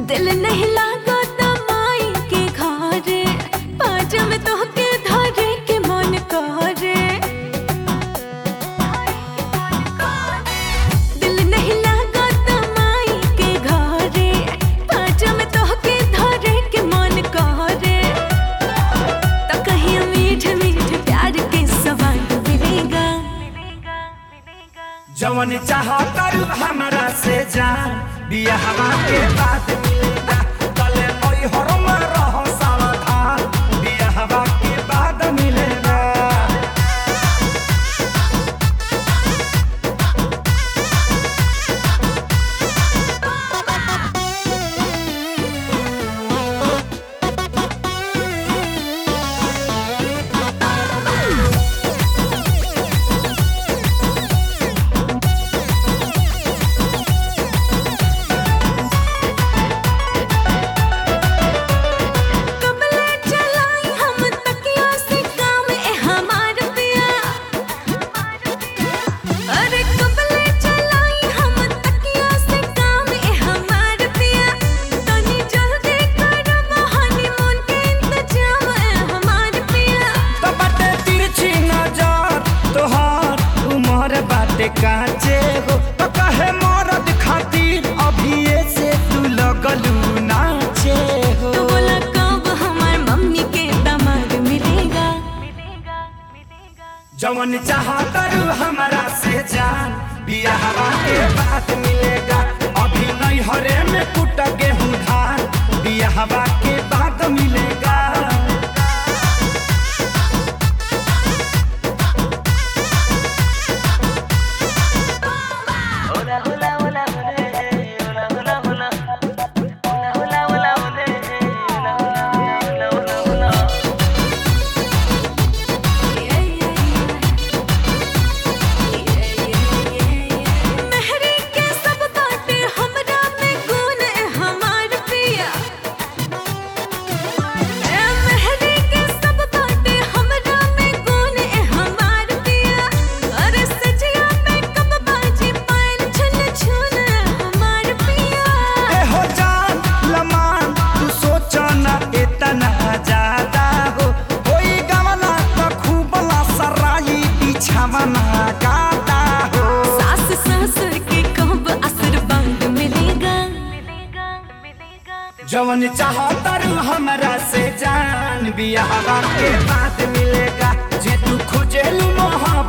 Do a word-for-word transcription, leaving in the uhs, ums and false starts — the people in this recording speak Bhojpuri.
दिल नहीं लागो तमाई के घरे पाजा में तो के धरे के मन करे। दिल नहीं लागो तमाई के घरे पाजा में तो के धरे के मन करे। तो कहीं मीठ मीठ प्यार के सवाल मिलेगा। जवन चाहा करू हमरा से जान बियाहवा के बाद मिलेगा। तले ओई हरम रहो सावधान बियाहवा के बाद मिलेगा। काचे हो तो कहे मरद खातिर अभी से तू लगलू नाचे हो। तो बोला कब हमार मम्मी के दामाद मिलेगा। जवन चाहा करू हमरा से जान बियाहवा के बाद मिलेगा। अभी नहीं हरे में कुट गेहूं धान बियाहवा के बाद मिलेगा। सास ससुर के कब आशीर्वाद मिलेगा। जवन चाहा करू हमरा से जान बियाहवा के बाद मिलेगा। जे तू खोजेलू मोहब्बत